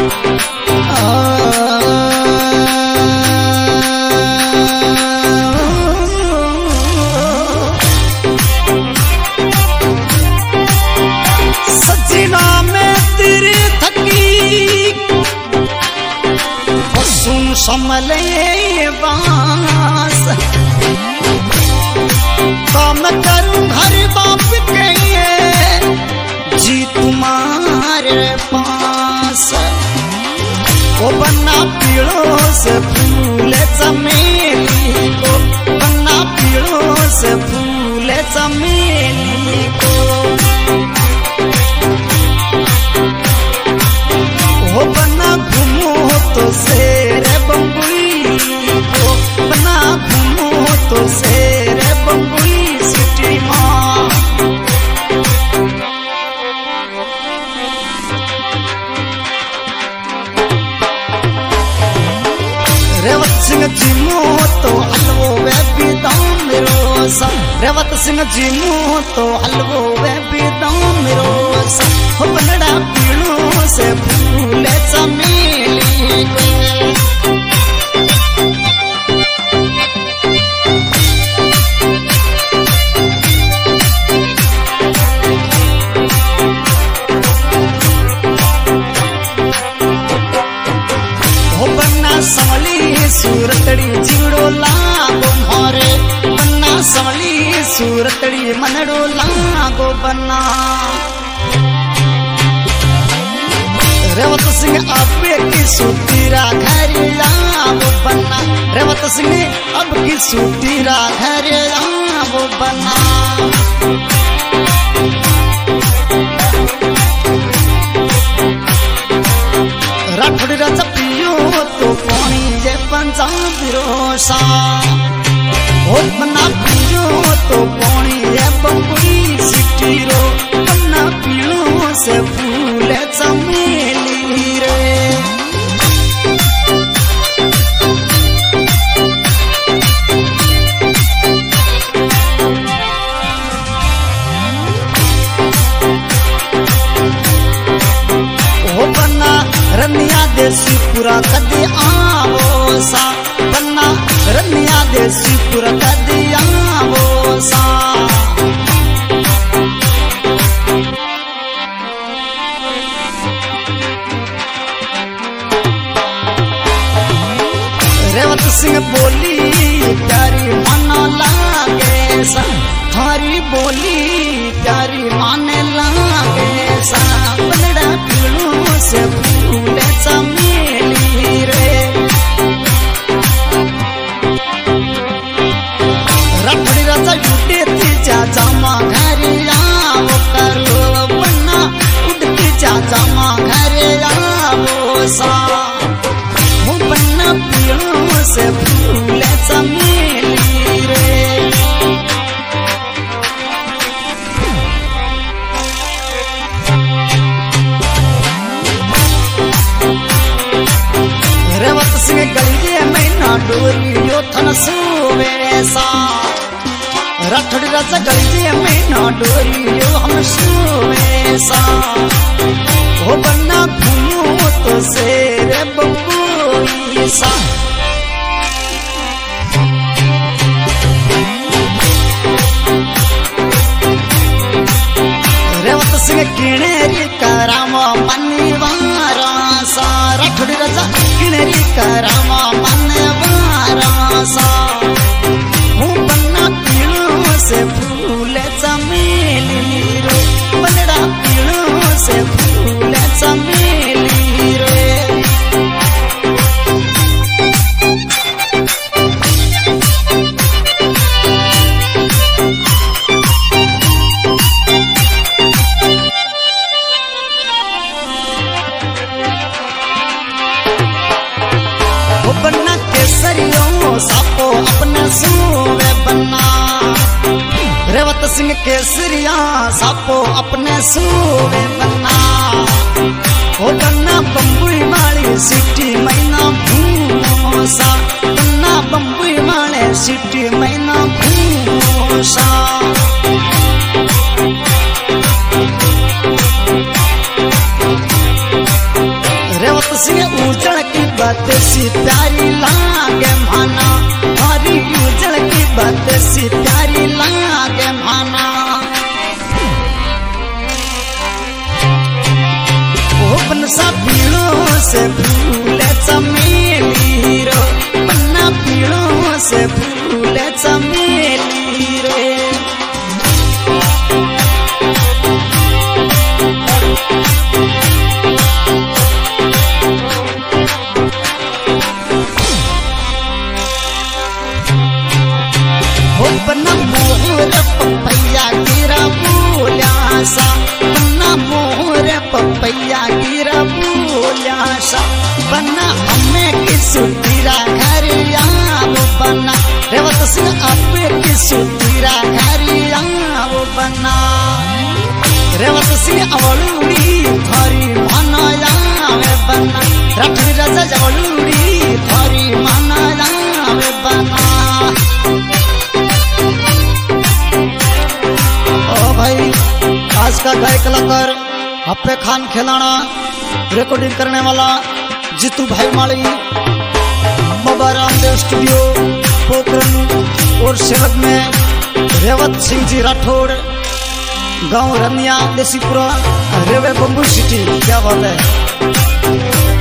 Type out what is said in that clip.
सजना में तेरे थकी सुन संभले बास काम करूं घर बाप के जी तुम्हारे पास वो बन्ना पीड़ों से फूल चमेली को बन्ना पीड़ों से फूल चमेली को वो बना घूमो तो शेर बम्बई को बना घूमो तो शेर बम्बई सिटी माँ रेवत सिंह जी मो तो हलवो वे बिदाम मेरो सा रेवत सिंह जी मो तो हलवो वे बिदाम मेरो सा हो बनड़ा पीड़ों से फूल चमेली को संवली सूरतड़ी जीवड़ो लागो मोरे बन्ना संवली सूरतड़ी मनड़ो लागो बन्ना रेवत सिंह आपे की सूतीरा घर लागो बन्ना रेवत सिंह अब की सूतीरा घर लागो बन्ना राठौड़ राजा पियो तो पानी जे पंजाब रोसा हो बन्ना पियो तो पानी जे बम्बई सिटी रो बन्ना पियो से फूल चमेली रे रनिया देसी पूरा कदी आवो सा बन्ना रनिया देसी पूरा कदी आवो सा रेवत सिंह बोली प्यारी माना लागे सा थारी बोली प्यारी माने लागे सा बनड़ा पीड़ों से फूल चमेली रे राठौड़ी राजा उड़ते तीजा जामा घर आओ करो बन्ना उड़ते जा जामा घर आओ सा वो बन्ना पीड़ों से फूल चमेली रे रेवत सिंह गलिए महीना डोरियो थन सोवे सा राठौड़ राजा गलिए महीना डोरियो हम सोवे सा हो बन्ना घूमो तो शेर बम्बई सा रेवत सिंह किणेरी करामा मनवारा सा राठौड़ राजा किणेरी करामा मनवारा सा हूँ बन्ना पीड़ों से फूल चमेली रो बनड़ा पीड़ों से फूल चमेली रे बन्ना केसरियों सापो अपने सूवे बन्ना रेवत सिंह केसरिया सापो अपने सूवे बन्ना हो बन्ना बम्बई वाली सिटी मैना घूमो सा बन्ना बम्बई वाले सिटी मैना घूमो सा बात सी प्यारी लागे माना, हरी उजल की बात सी प्यारी लागे माना। बनसा पीड़ों से फूले चमेली रो, पन्ना पीड़ों से फूले चमेली रे। बना मोर पपैया गिरा बोल्या सा, बना मोर पपैया गिरा बोल्या सा। बना हमें की सुतीरा घर आव बना, रेवत सिंह आपे की सुतीरा घर आव बना। रेवत सिंह अवलूड़ी थारी माना आवे बना, राठी राजा जवलूड़ी थारी माना आवे बना। भाई आज का गायक कलाकार अप्पे खान खिलाना, रिकॉर्डिंग करने वाला जीतू भाई माली, बाबा रामदेव स्टूडियो पोखरन और सेवक में रेवत सिंह जी राठौड़, गांव रनिया देसीपुरा, रेवे बम्बू सिटी। क्या बात है।